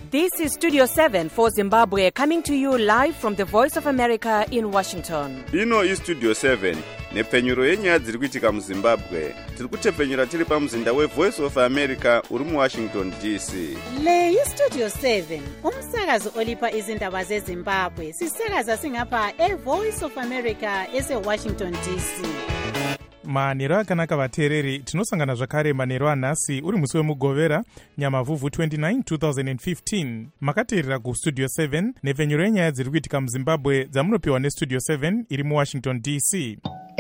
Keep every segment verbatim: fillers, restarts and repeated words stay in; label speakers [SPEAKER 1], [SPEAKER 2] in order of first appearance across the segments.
[SPEAKER 1] This is Studio seven for Zimbabwe, coming to you live from the Voice of America in Washington.
[SPEAKER 2] Ino is Studio seven, nepfenyuro yenyaya dziri kuitika muZimbabwe. Tiri kutepfenyura tiri pamuzinda weVoice of America uri muWashington D C.
[SPEAKER 3] Le iStudio seven, umsakazo olipa izindaba zeZimbabwe. Sisakaza singapha eVoice of America eseWashington D C.
[SPEAKER 4] manheru akanaka vateereri, tinosangana zvakare manheru anhasi uri musi wemugovera nyamavhuvhu twenty-nine twenty fifteen. Makateerera kustudio seven nepfenyuro yenyaya dziri kuitika muZimbabwe dzamunopiwa nestudio seven iri muWashington D C.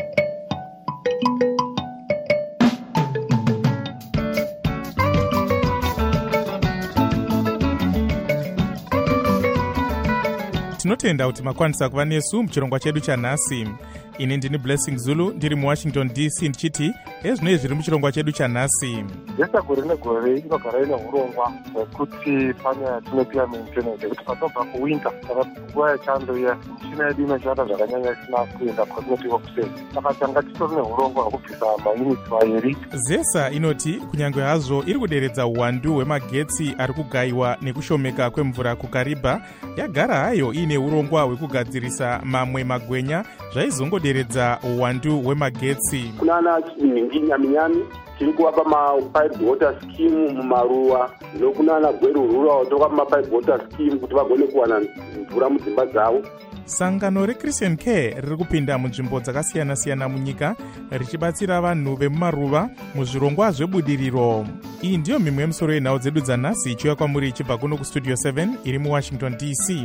[SPEAKER 4] Tinotenda kuti makwanisa kuva nesu muchirongwa chedu chanhasi. Ini ndini Blessing Zulu ndiri muWashington D C ndichiti ezvinoi zviri muchirongwa chedu chanhasi.
[SPEAKER 5] Jesa gore negore inogara ine urongwa hwekuti pane yatinopia maintenance yekuti patobva kuwinter kana nguva yechando iya michina yedu inoshanda zvakanyanya isina kuenda kwatinotiwa kuseri. Saka tanga titori neurongwa hwekubvisa mayunitsi mairi.
[SPEAKER 4] Zesa inoti kunyange hazvo iri kuderedza uwandu hwemagetsi ari kugayiwa nekushomeka kwemvura kuKariba, yagara hayo ine urongwa hwekugadzirisa mamwe magwenya zvaizongoderedza uwandu hwemagetsi.
[SPEAKER 6] Kunana chinyaminyami tiri kuvapa mapipe water scheme mumaruwa nokunana gweru rural tokapa mapipe water scheme kuti vagone kuwana mvura mudzimba dzavo.
[SPEAKER 4] Sangano reChristian Care riri kupinda munzvimbo dzakasiyana-siyana munyika richibatsira vanhu vemumaruva muzvirongwa zvebudiriro. Iyi ndiyo mimwe yemusoro yenhau dzedu dzanhasi ichiuya kwamuri ichibva kuno kustudio seven iri muWashington D C.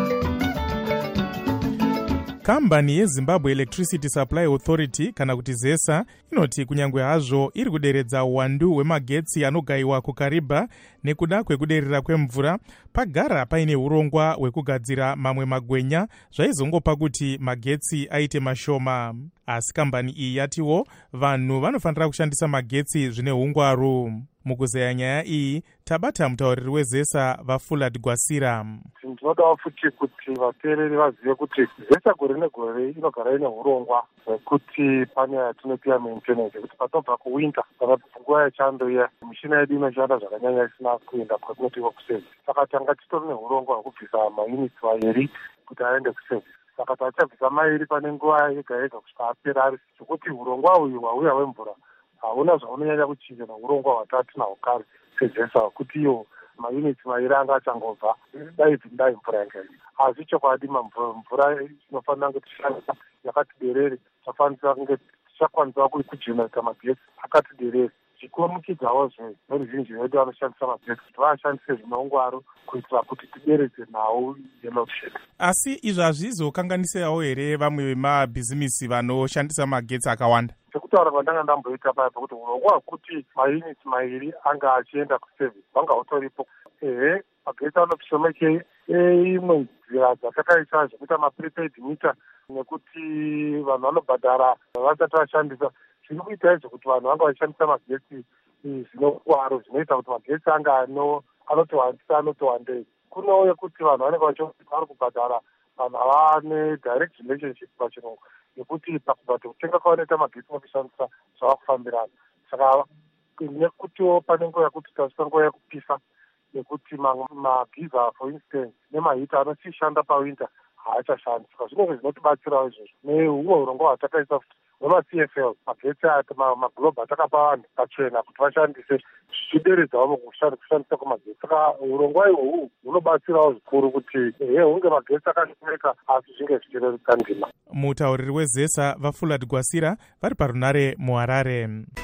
[SPEAKER 4] Kambani yeZimbabwe Electricity Supply Authority kana kuti Zesa inoti kunyange hazvo iri kuderedza uwandu hwemagetsi anogayiwa kuKariba nekuda kwekuderera kwemvura, pagara paine urongwa hwekugadzira mamwe magwenya zvaizongopa kuti magetsi aite mashoma. Asi kambani iyi yatiwo vanhu vanofanira kushandisa magetsi zvine hungwaru. Mukuzeya nyaya iyi tabata mutauriri weZesa vaFullard Gwasira.
[SPEAKER 5] Ndinodawo futi kuti vateereri vazive kuti Zesa gore negore inogara ine urongwa hwekuti pane yatinopia maintenance yekuti patobva kuwinter kana nguva yechando iya michina yedu inoshanda zvakanyanya isina kuenda kwatinotiwa kuseri. Saka tanga titori neurongwa hwekubvisa mayunitsi mairi kuti aende kuservice. Saka tachabvisa mairi pane nguva yega yega kusvika apera ari zvekuti urongwa uyu hwauya hwemvura hauna zvaunonyanya kuchinja neurongwa hwatati nahwo kare seZesa hwekuti iyo mayunitsi mairi anga achangobva dai dai mvura yangaii. Asi chokwadi mvura inofanira kunge tishandisa yakati derere, tafanira kunge tichakwanisa kujenereta magetsi akati derere. Zvikurumikidzawo zveruzhinji vedu vanoshandisa magetsi kuti vaashandise zvine ungwaru kuitira kuti tideredze nhau yeloadshed.
[SPEAKER 4] Asi izvi hazvizokanganisawo here vamwe vemabhizimisi vanoshandisa magetsi akawanda?
[SPEAKER 5] Sekutaura kwandanga ndamboita paya pekuti urongwa hwekuti mayunitsi mairi anga achienda kuservice vanga utoripo. Ehe, magetsi anoshomekei imwe nzira dzatakaisa zvekuita maprepaid meter nekuti vanhu vanobhadhara vasati vashandisa. Zviri kuita izvo kuti vanhu vanga vachishandisa magetsi zvinogwaro zvinoita kuti magetsi anga anotowandisa anotowandei. Kunewo yekuti vanhu vanenge vari kubhadhara vanhu vane direct relationship pachirungu yekuti pakubhadha kutenga kwavanoita magetsi nokushandisa zvavakufambirana. Saka nekutiwo pane nguva yekuti tasvika nguva yekupisa yekuti magiza for instance nemahita anochishanda pawinter haachashandi. Saka zvinenge zvinotibatsirawo izvozvo nehumwe urongwa hwatakaisa futi hwema-C F L magetsi maglobal atakapa vanhu pachena kuti vashandise zvichideredzawo kushandisa kwemagetsi. Saka urongwa ihwohwu hunobatsirawo zvikuru kuti he hunge magetsi akashomeka asi zvinge zvichirerutsa ndima.
[SPEAKER 4] Mutauriri weZesa vaFullard Gwasira vari parunare muHarare.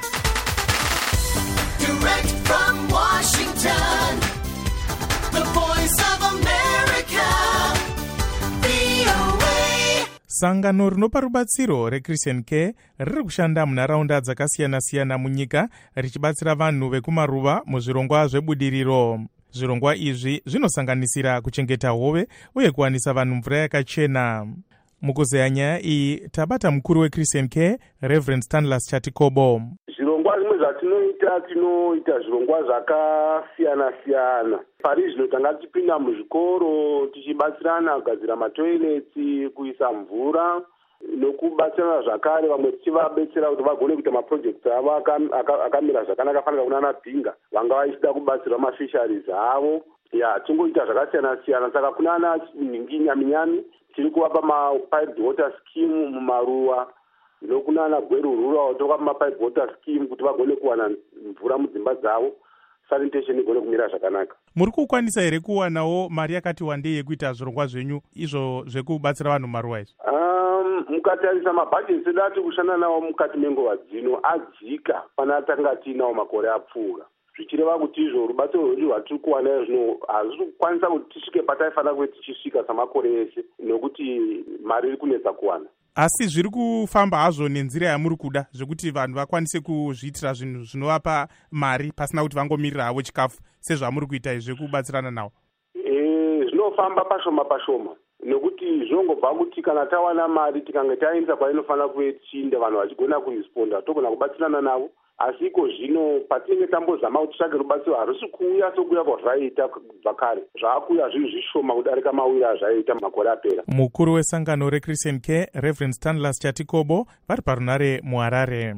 [SPEAKER 7] Direct from Washington, the Voice of America, V O A.
[SPEAKER 4] Sangano rinopa rubatsiro reChristian Care riri kushanda munharaunda dzakasiyana-siyana munyika richibatsira vanhu vekumaruva muzvirongwa zvebudiriro. Zvirongwa izvi zvinosanganisira kuchengeta hove uye kuwanisa vanhu mvura yakachena. Mukuzeya nyaya iyi tabata mukuru weChristian Care Reverend Stanlas Chatikobo.
[SPEAKER 6] Zvirongwa zvimwe zvatinoita tinoita zvirongwa zvakasiyana-siyana. Pari zvino tanga tichipinda muzvikoro tichibatsirana kugadzira matoiletsi, kuisa mvura nokubatsirana zvakare vamwe tichivabetsera kuti vagone kuita maprojekti avo akamira zvakanaka fanira kunana dhinga vanga vachida kubatsirwa mafisharies avo. ya tingoita zvakasiyana siyana. Saka kunana nyami tiri kuvapa mapipe water scheme mumaruwa, nokunana gweru rural tokapa mapipe water scheme kuti vagone kuwana mvura mudzimba dzavo, sanitation igone kumira zvakanaka.
[SPEAKER 4] Muri kukwanisa here kuwanawo mari yakati wandei yekuita zvirongwa zvenyu izvo zvekubatsira vanhu mumaruwa izvo?
[SPEAKER 6] Um, mukatarisa mabhajeti edu ati kushanda nawo mukati menguva dzino adzika pana tanga tiinawo makore apfuura, zvichireva kuti izvo rubatsiro rwedu rwatiri kuwana zvino hazviri kukwanisa kuti tisvike pataifanira kuve tichisvika samakore ese, nokuti mari iri kunetsa kuwana.
[SPEAKER 4] Asi zviri kufamba hazvo nenzira yamuri kuda, zvekuti vanhu vakwanise kuzviitira zvinhu zvinovapa mari pasina kuti vangomirira havo chikafu sezvamuri kuita izvi zvekubatsirana nawo?
[SPEAKER 6] E, zvinofamba pashoma pashoma, nokuti zvinongobva kuti kana tawana mari tikange taendesa kwainofanira kuve tichiinda vanhu vachigona kuresponda togona kubatsirana navo. Asi iko zvino patinenge tambozama kuti tsvage rubatsiro harisi kuuya sokuuya kwazvaita kubva kare, zvaakuuya zvinhu zvishoma kudarika mawira azvaita makore apera.
[SPEAKER 4] Mukuru wesangano reChristian Care Reverend Stanlas Chatikobo vari parunare muHarare.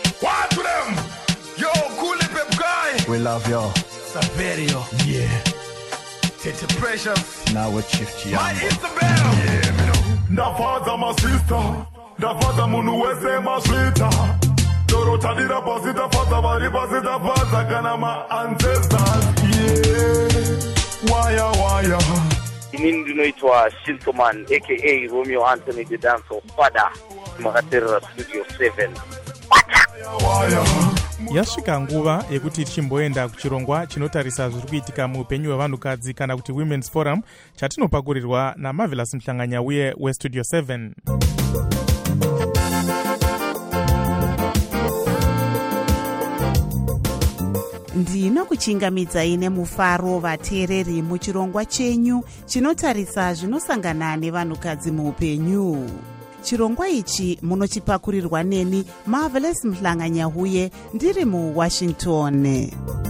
[SPEAKER 8] We love you. Saverio. Yeah. Tete Precious. Now with Chief Chiambo. My Isabel. Yeah, me know. Ndafaza my sister. Ndafaza munu wese maswita. Dorota dira pasita faza vari pasita faza kana ma ancestors. Yeah. Waya waya.
[SPEAKER 9] Inini ndinoitwa Shintoman aka Romeo Anthony the Dancer Father. Makaterera Studio seven.
[SPEAKER 4] Waya. Yasvika nguva yekuti tichimboenda kuchirongwa chinotarisa zviri kuitika muupenyu hwevanhukadzi kana kuti Women's Forum chatinopakurirwa naMarvelous Mhlanganya uye weStudio seven.
[SPEAKER 3] Ndinokuchingamidzai nemufaro vateereri muchirongwa chenyu chinotarisa zvinosangana nevanhukadzi muupenyu. Chirongwa ichi munochipakurirwa neni Marvelous Mhlanganya uye ndiri muWashington.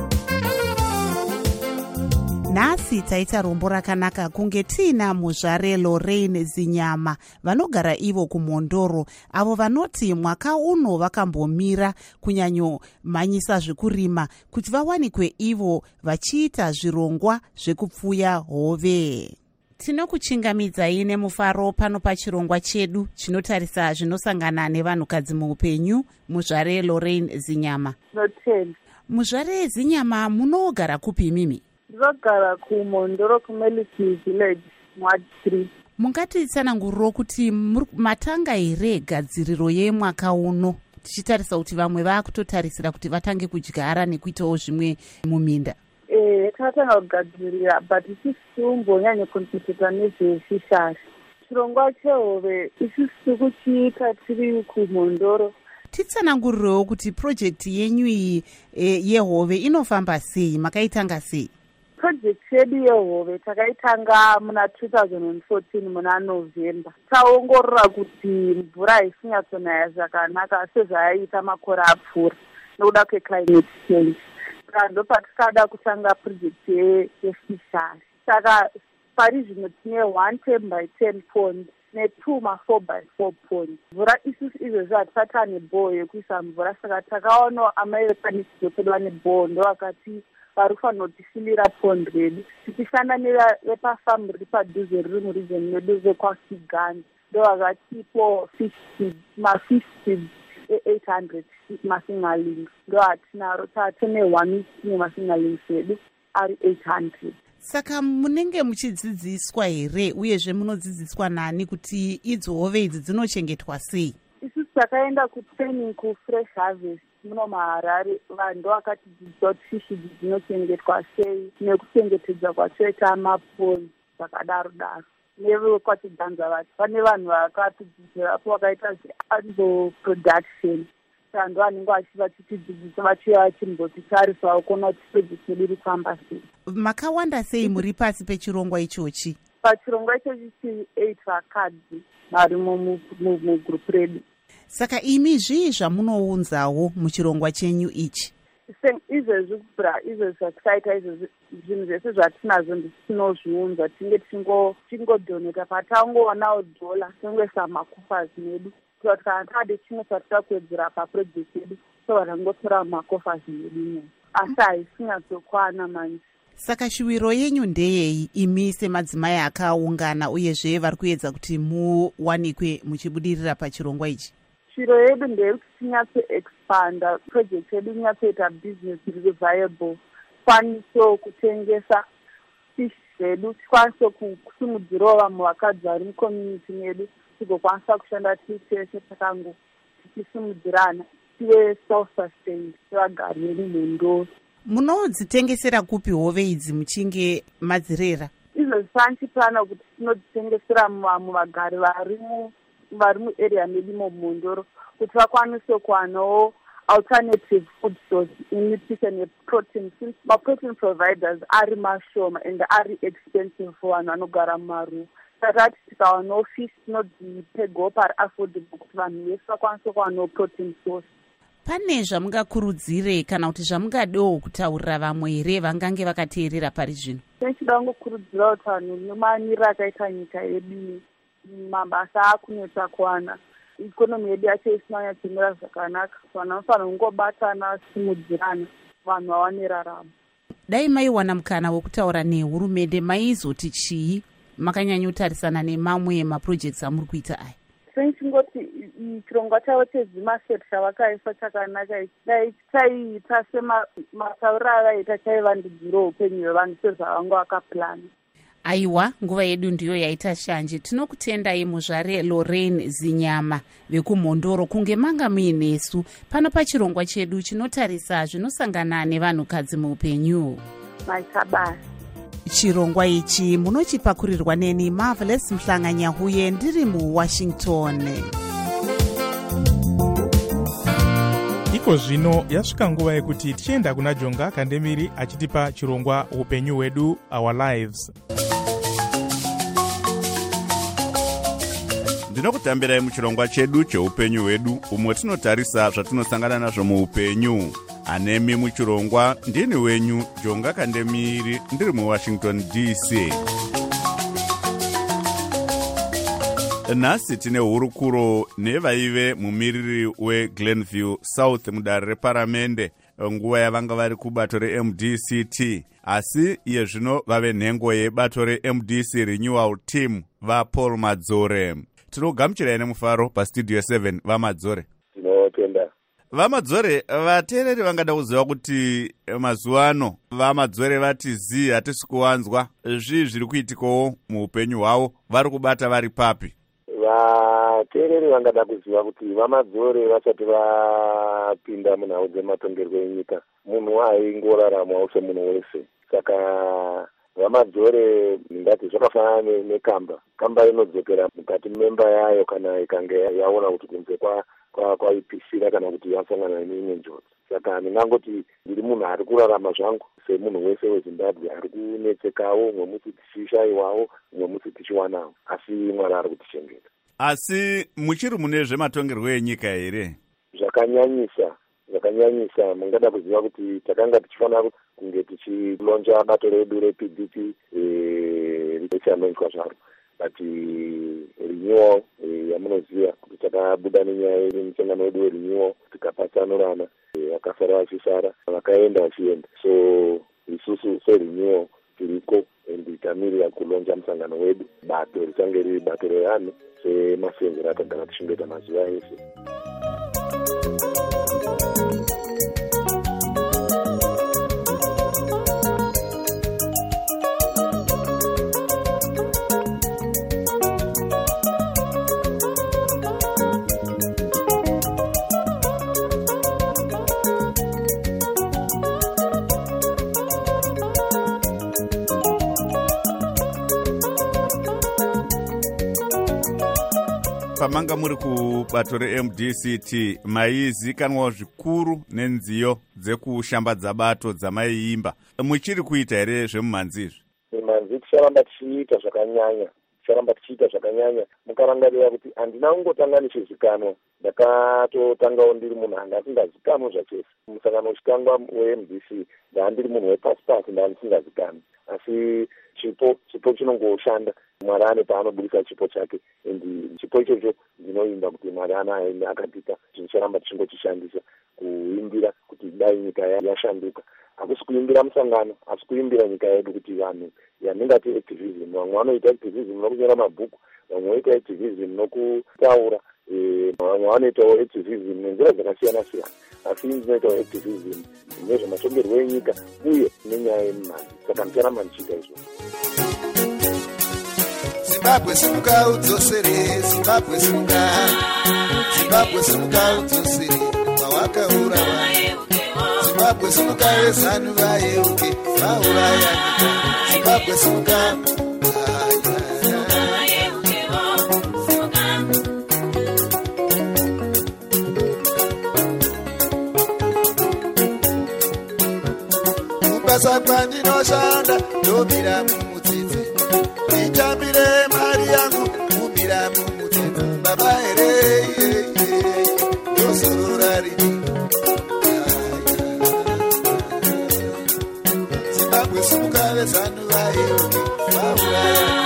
[SPEAKER 3] Nhasi taita rombo rakanaka kunge tiina muzvare Lorraine Zinyama vanogara ivo kuMondoro, avo vanoti mwaka uno vakambomira kunyanyo manyisa zvekurima kuti vawanikwe ivo vachiita zvirongwa zvekupfuya hove. Tinokuchingamidzai nemufaro pano pachirongwa chedu chinotarisa zvinosangana nevanhukadzi muupenyu. Muzvare Lorraine Zinyama.
[SPEAKER 10] Noten.
[SPEAKER 3] Muzvare Zinyama munogara kupi mimi?
[SPEAKER 10] Ndinogara kuMondoro kuMelisi Village, Ward three.
[SPEAKER 3] Mungatitsananguriro kuti matanga here gadziriro yemwaka uno, tichitarisa kuti vamwe vakutotarisira kuti vatange kudyara nekuitawo zvimwe muminda?
[SPEAKER 10] Eh, tatanga kugadzirira but isisiumbonyanye koncentrata nezvefishashi. Chirongwa chehove isisi kuchiita tiri kuMondoro.
[SPEAKER 3] Titsanangurirewo kuti projekti yenyu iyi e, yehove inofamba sei, makaitanga sei?
[SPEAKER 10] Project yedu yehove takaitanga muna two thousand fourteen muna November. Taongorora kuti mvura isinyatsonaya zvakanaka sezvayaita makore apfuura nokuda kweclimate change. Ndo patikada kutanga project yefishashi. Saka pari zvino tine one ten by ten pond ne-two ma four by four pond. Mvura isusu izvezvi hatisati ane bhoho yekuisa mvura, saka takaona amai vepanisizopedwa nebhoho ndo vakati vari kufanira kutifilira pond redu. Tichishanda nevepafamu riri padhuze riri muregion medu vekwaKigani ndo vakatipo mafish seeds eight hundred masingalings ndo hatinaro. Tatine one masingalings edu ari eight hundred.
[SPEAKER 3] Saka munenge muchidzidziswa here uyezve munodzidziswa nani kuti idzo hove idzi dzinochengetwa sei?
[SPEAKER 10] Isusu takaenda kutraining kuFresh Harvest muno muHarare. Vanhu vakatidzidzisa kuti fishi idzi dzinochengetwa sei nekuchengetedza kwachoita maponi zvakadaro daro. Nevekwachiganza vati pane vanhu vakatidzidzirapo vakaita zveanimal production. Vanhu vanenge vachitidzidzisa vachiuya vachimbotitarisawo kuona kuti project yedu iri kufamba sei.
[SPEAKER 3] Makawanda sei muri pasi pechirongwa ichochi?
[SPEAKER 10] Pachirongwa ichochi tiri eight vakadzi varimo mugroup redu.
[SPEAKER 3] Saka imi zvii zvamunounzawo muchirongwa chenyu ichi?
[SPEAKER 10] Izvezvi kubhura izvezvi zvatikaita izvezvi zvinhu zvese zvatinazvo ndisinozviunza tinge tingodhoneta patangoonawo dhola tingoisa makofazi medu kuti kana tade chimwe chatida kuwedzera paprojekti yedu so vatangotora makofazi medu imomo, asi haisinyadzokwana manje.
[SPEAKER 3] Saka shuwiro yenyu ndeyei imi semadzimai akaungana uyezve vari kuedza kuti muwanikwe muchibudirira pachirongwa ichi?
[SPEAKER 10] Shiro yedu ndeyekuti tinyatso expanda project yedu inyatsoita business riri viable, tikwanise kutengesa fish zedu, tikwanise kusimudzirawo vamwe vakadzi vari mucommunity medu, tigokwanisa kushanda tiri tese takango tichisimudzirana tive self-sustained sevagari vedu mhondoro.
[SPEAKER 3] Munodzitengesera kupi hove idzi muchinge madzirera?
[SPEAKER 10] Izvo zvisandichipurana kuti tinodzitengesera muvamwe vagari vari vari muarea medu mumhondoro kuti vakwanise kuwanawo alternative food source in nutrition neprotein, since maprotein providers ari mashoma and ari expensive for vanhu vanogara mumaruwa. Saka tikawanawo fish tinodzipegawo pari affordable kuti vanhu vese vakwanise kuwanawo protein source.
[SPEAKER 3] Pane zvamungakurudzire kana kuti zvamungadewo kutaurira vamwe here vangange vakateerera pari zvino?
[SPEAKER 10] Tinchida kungokurudzira kuti vanhu nemaniro akaita nyika yedu mabasa akunetsa kuwana, ikonomi yedu yacho isina kunyatsomira zvakanaka, vanhu vanofanira kungobatana simudzirana vanhu vawane raramo.
[SPEAKER 3] Dai maiwana mukana wekutaura nehurumende maizoti chii makanyanyotarisana nemamwe maprojects amuri kuita aya?
[SPEAKER 10] Tinchingoti chirongwa chavo chezimaset chavakaisa chakanaka, dai chaiita sematauriro avaita chaivandudzira upenyu hwevanhu sezvavanga vakaplana.
[SPEAKER 3] Aiwa, nguva yedu ndiyo yaita shanje. Tinokutendai muzvare Lorraine Zinyama vekumhondoro kunge manga muinesu pano pachirongwa chedu chinotarisa zvinosangana nevanhukadzi muupenyu.
[SPEAKER 10] Maisabasa.
[SPEAKER 3] Chirongwa ichi munochipakurirwa neni Marvelous Mhlanganyahuye ndiri muWashington.
[SPEAKER 4] Iko zvino yasvika nguva yekuti tichienda kuna Jonga Kandemiri achitipa chirongwa upenyu hwedu, Our Lives.
[SPEAKER 2] Ndinokutambirai muchirongwa chedu cheupenyu hwedu, umwe tinotarisa zvatinosangana nazvo muupenyu. Anemi muchirongwa ndini wenyu Jonga Kandemiri ndiri muWashington D C. Nhasi tine hurukuro nevaive mumiriri weGlenview South mudare reparamende nguva yavanga vari kubato reM D C T, asi iye zvino vave nhengo yebato reM D C Renewal Team vaPaul Madzore. Tinogamuchirai nemufaro pastudio seven vaMadzore.
[SPEAKER 6] Tinotenda.
[SPEAKER 2] VaMadzore, vateereri vangada kuziva kuti mazuva ano vaMadzore vati zi hatisi kuwanzwa, zvii zviri kuitikawo muupenyu hwavo, vari kubata vari papi?
[SPEAKER 6] Vateereri vangada kuziva kuti vaMadzore vasati vapinda munhau dzematongerwo enyika, munhu aingoraramawo semunhu wese. Saka vaMadzore ndati zvakafanana nekamba. Kamba inodzokera mukati memba yayo kana ikange yaona kuti kunze kwa kwaipisira kana kuti yasangana neimwe njodzi. Saka ndingangoti ndiri munhu ari kurarama zvangu semunhu wese weZimbabwe, ari kunetsekawo, umwe musi tichishaiwawo, umwe musi tichiwanawo, asi Mwari ari kutichengeta.
[SPEAKER 2] Asi muchiri mune zvematongerwo enyika here?
[SPEAKER 6] Zvakanyanyisa, zvakanyanyisa. Mungada kuziva kuti takanga tichifanira kunge tichilonja bato redu reP D P richanoitwa zvaro, but renewal yamunoziva kuti takabuda nenyaya yemusangano wedu werenewal, tikapatsanurana, vakasara vachisara, vakaenda vachienda. So isusu serenewal tiriko and tamirira kulonja musangano wedu, bato richange riri bato revanhu semasenzero atagara tichingeta mazuva ese.
[SPEAKER 2] Pamanga muri kubato reM D C T, maizikanwa zvikuru nenziyo dzekushambadza bato dzamaiimba. Muchiri kuita here zvemumhanzi izvi?
[SPEAKER 6] Mumhanzi ticharamba tichiita zvakanyanya, ticharamba tichiita zvakanyanya. Mukarangarira kuti handina kungotanga nichizikanwa, ndakatotangawo ndiri munhu anga asingazikanwa zvachose. Musangano uchitangwa weM D C ndanga ndiri munhu wepasi pasi, ndanga ndisingazikanwa. Asi chipo chipo chinongoshanda, Mwari ane paanobudisa chipo chake, and chipo ichocho ndinoimba kuti Mwari anaye akatipa, ticharamba tichingochishandisa kuimbira kuti dai nyika yashanduka. hakusi kuimbira musangano asi kuimbira nyika yedu kuti vanhu yaningati activism. Vamwe vanoita activism nokunyora mabhuku, vamwe voita activism nokutaura, vamwe vanoitawo activism nenzira dzakasiyana siyana, asi dzinoitawo activism nezvematongerwo enyika uye nenyaya yemimhanzi. Saka ndicharamba ndichiita izvozvo.
[SPEAKER 11] Zimbabwe simuka udzosere, Zimbabwe simuka, Zimbabwe simuka udzosere kwawakaurawa. Zimbabwe simuka vezanu vayeuke vauraya nyika. Zimbabwe simuka mubasa kwandinoshanda ndobira mumutsetse, nditambire mari yangu kumira mumutsetse. Baba here ndosorora rini. Zimbabwe simuka vezanu vayeuke vauraya.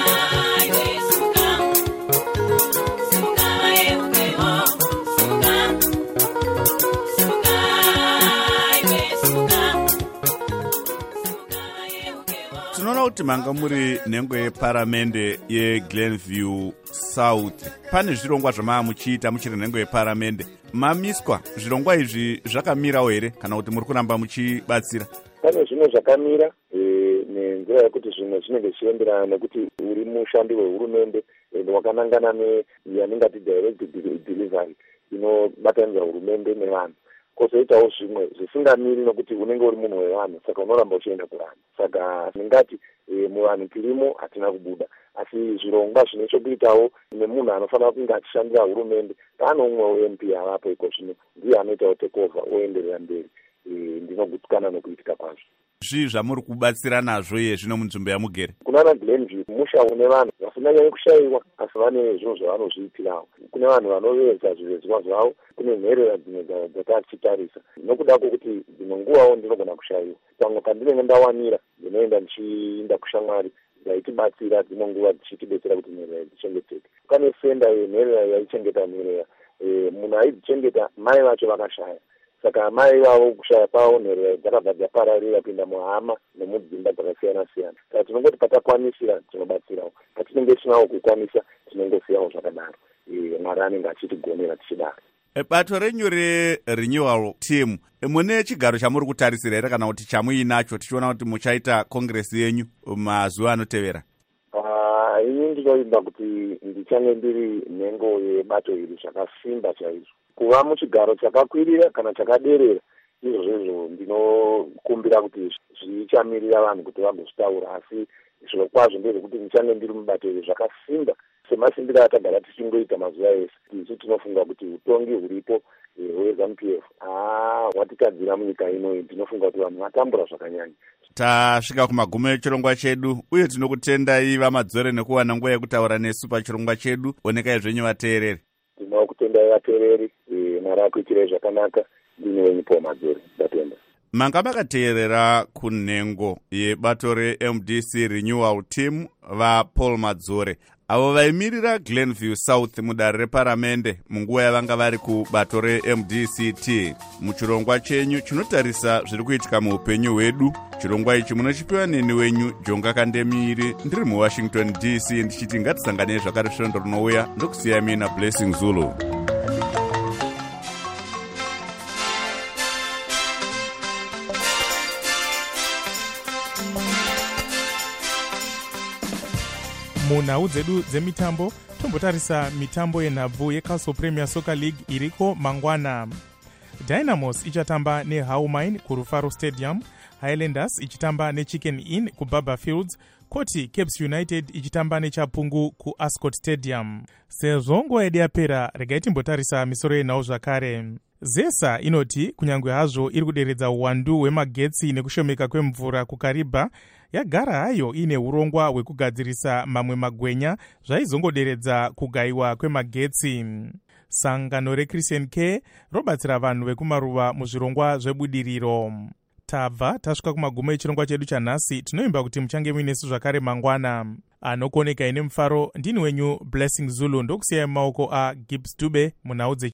[SPEAKER 2] tinoona kuti manga muri nhengo yeparamende yeGlenview South pane zvirongwa zvamava muchiita muchiri nhengo yeparamende. Mamiswa zvirongwa izvi zvakamirawo here kana kuti muri kuramba muchibatsira?
[SPEAKER 6] Pane zvimwe zvakamira nenzira yekuti zvimwe zvinenge zvichienderana nekuti uri mushandi wehurumende wakanangana neyaningati direct delivery inobatanidza hurumende nevanhu. Kozoitawo zvimwe zvisingamiri nokuti unenge uri munhu wevanhu, saka unoramba uchienda kuvanhu. Saka ndingati muvanhu tirimo hatina kubuda, asi zvirongwa zvine chokuitawo nemunhu anofanira kunge achishandira hurumende. Pane umwe we-M P avapo iko zvino, ndiye anoitawo takeover oenderera mberi. Ndinogutikana nokuitika kwazvo.
[SPEAKER 2] Zvii zvamuri kubatsira nazvo iye zvino munzvimbo yamugere?
[SPEAKER 6] Kunana Glenview musha une vanhu vasinanyanye kushayiwa asi vane zvinhu zvavanozviitirawo. Kune vanhu vanoveza zvivezwa zvavo, kune nherera dzimwe dzatatichitarisa. Nokuda kwokuti dzimwe nguvawo ndinogona kushayiwa. Pamwe pandinenge ndawanira ndinoenda ndichiinda kushamwari yaitibatsira dzimwe nguva dzichitibetsera kuti nherera dzichengeteke. Pane senda yenherera yaichengeta nherera, munhu aidzichengeta mai vacho vakashaya. Saka mai vavo kushaya kwavo nherera dzakabva dzapararira kuenda muhama nemudzimba dzakasiyana siyana. Saka tinongoti patakwanisira tinobatsirawo, patinenge tisinawo kukwanisa tinongosiyawo zvakadaro. Mwari anenge achitigonera tichidaro.
[SPEAKER 2] Bato renyu rerenewal team mune chigaro chamuri kutarisira here kana kuti chamuinacho tichiona kuti muchaita kongresi yenyu mazuva anotevera?
[SPEAKER 6] Ini ndinoimba kuti ndichange ndiri nhengo yebato iri zvakasimba chaizvo. Kuva muchigaro chakakwirira kana chakaderera izvozvo ndinokumbira kuti zvichamirira vanhu kuti vagozvitaura, asi zviro kwazvo ndezvekuti ndichange ndiri mubato iri zvakasimba semasimbiro atagara tichingoita mazuva ese. Isu tinofunga kuti utongi huripo hweZANU P F haa hwatikadzira munyika ino. Ndinofunga kuti vanhu vatambura zvakanyanya.
[SPEAKER 2] Tasvika kumagumo echirongwa chedu uye tinokutendai vamadzore nekuwana nguva yekutaura nesu pachirongwa chedu. Onekai zvenyu vateereri.
[SPEAKER 6] Ndinoda kutendai vateereri, Mwari akuitirei zvakanaka. Ndini wenyu Paul Madzore. Ndatenda.
[SPEAKER 2] Manga makateerera kunhengo yebato re-M D C Renewal Team vaPaul Madzore avo vaimirira Glenview South mudare reparamende munguva yavanga vari kubato re-M D C T. Muchirongwa chenyu chinotarisa zviri kuitika muupenyu hwedu. Chirongwa ichi munochipiwa neni wenyu Jonga Kandemiri ndiri muWashington D C ndichiti ngatisangane zvakare svondo rinouya. Ndokusiyai mina Blessing Zulu.
[SPEAKER 4] Munhau dzedu dzemitambo tombotarisa mitambo yenhabvu yeCastle Premier Soccer League iriko mangwana. Dynamos ichatamba neHowmine kuRufaro Stadium, Highlanders ichitamba neChicken Inn kuBarber Fields, koti Caps United ichitamba neChapungu kuAscot Stadium. Sezvo nguva yedu yapera, regai timbotarisa misoro yenhau zvakare. ZESA inoti kunyange hazvo iri kuderedza uwandu hwemagetsi nekushomeka kwemvura kuKariba, yagara hayo ine urongwa hwekugadzirisa mamwe magwenya zvaizongoderedza kugayiwa kwemagetsi. Sangano reChristian Care robatsira vanhu vekumaruva muzvirongwa zvebudiriro. Tabva tasvika kumagumo echirongwa chedu chanhasi. Tinoimba kuti muchange muinesu zvakare mangwana. Anokoneka ine mufaro ndini wenyu Blessing Zulu. Ndokusiyai mumaoko aGibbs Dube munhau dze